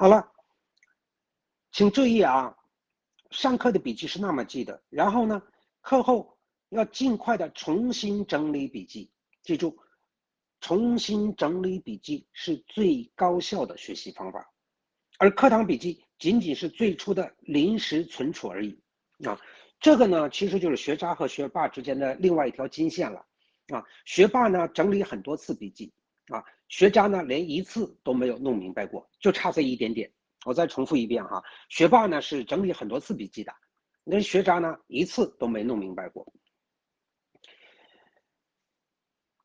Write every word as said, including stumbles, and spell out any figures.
好了，请注意啊，上课的笔记是那么记的，然后呢，课后要尽快的重新整理笔记。记住，重新整理笔记是最高效的学习方法，而课堂笔记仅仅是最初的临时存储而已啊。这个呢，其实就是学渣和学霸之间的另外一条金线了啊。学霸呢整理很多次笔记啊，学渣呢连一次都没有弄明白过，就差这一点点。我再重复一遍哈，学霸呢是整理很多次笔记的，那学渣呢一次都没弄明白过。